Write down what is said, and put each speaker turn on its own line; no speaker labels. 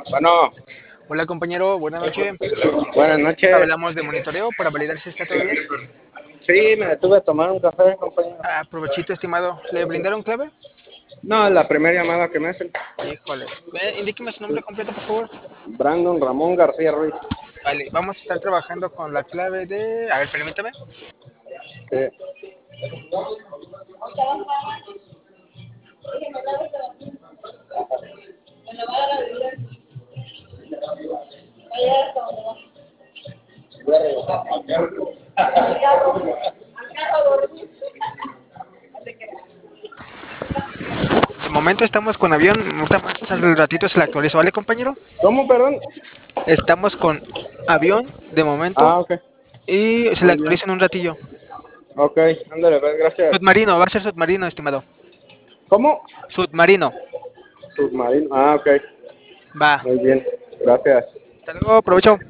Bueno,
Hola compañero, buenas noches.
buenas noches.
Hablamos de monitoreo para validar si está todo bien.
Sí, me detuve a tomar un café, compañero.
Provechito, estimado. ¿Le brindaron clave?
No, la primera llamada que me hacen.
Híjole. Indíqueme su nombre completo, por favor.
Brandon Ramón García Ruiz.
Vale, vamos a estar trabajando con la clave de... A ver, permítame.
Sí.
De momento estamos con avión. Ahorita más al ratito se le actualizo, ¿vale, compañero?
¿Cómo, perdón?
Estamos con avión de momento
Ah, ok.
y se le
Muy bien.
actualiza en un ratillo.
Ok, ándale, pues, gracias.
Submarino, va a ser submarino, estimado.
¿Cómo?
Submarino.
Submarino. Ah, ok.
Va.
Muy bien. Gracias.
Hasta luego, provecho.